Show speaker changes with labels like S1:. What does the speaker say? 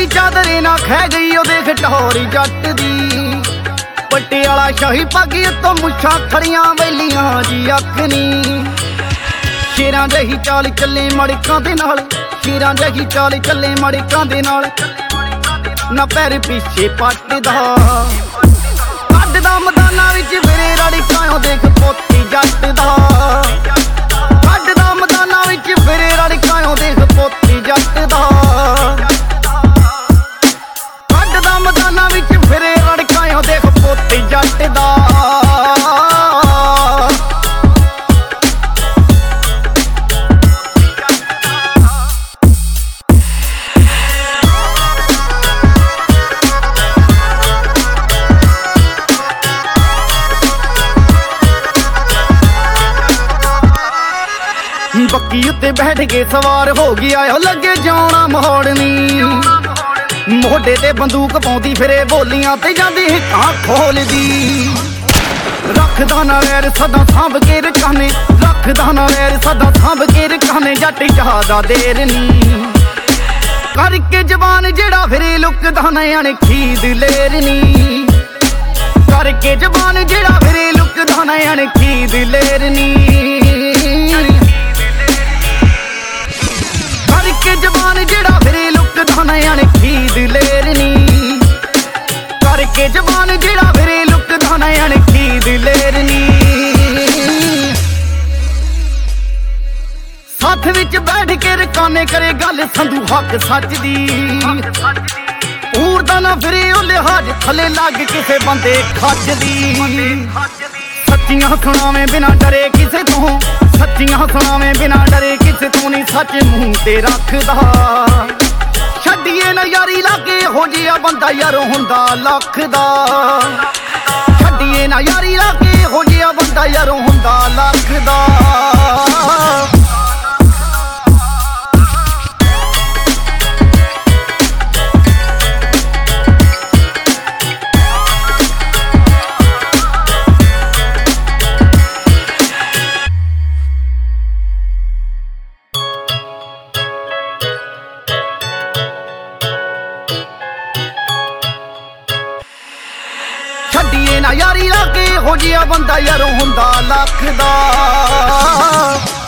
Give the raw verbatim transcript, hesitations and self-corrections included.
S1: दी चादरे ना खै गई ओ देख टहोरी जट दी। पटियाला शाही पग तो मुछां खड़ियां वेलियां जी अखनी। शेरां जही चाल चले मड़कां दे नाल, शेरां जही चाल चले मड़कां दे नाल। ना पैर पिछे पटदा कड्डदा मैदानां विच फिरे रड़कां देख पोती जट दा। कड्डदा मैदानां विच फिरे रड़कां देख पोती जट दा। कड्डदा मैदानां विच फिरे रड़कां देख पोती जट दा। बक्की उत्ते बैठ के सवार हो गया लगे जाना मोड़नी। मोढे ते बंदूक पाउंदी फिरे बोलियां ते जांदी हिक्कां खोलदी। रखदा ना वैर सदा सांभ के रकाने, रखदा ना वैर सदा सांभ के रकाने। जट ज्यादा देर नी करके जवान जेड़ा फिरे लुकदा ना अणखी दिलेरनी। करके जवान जेड़ा फिरे लुकदा ना अणखी दिलेरनी। करके जवान जेड़ा फिरे लुकदा ना अणखी दिलेरनी। करके जवान जेड़ा फिरे लुकदा ना अणखी दिलेरनी। साथ विच बैठ के रकाने करे गल संधू हक सच दी। उड़दा ना फिरे ओ लिहाज थले लग किसे बंदे खच दी। सच्चियां सुनावे बिना डरे किसे तो, सच्चियां सुनावे बिना डरे किसे तो नहीं सच मुंह ते रखदा। छड्डिए ना यारी लागे हो जिहा बंदा यारो हुंदा लख दा। छड्डिए ना यारी लागे हो जिहा बंदा यारो हुंदा लख दा। छड्डिए ना यारी लागे हो जिहा बंदा यारो हुंदा लख दा।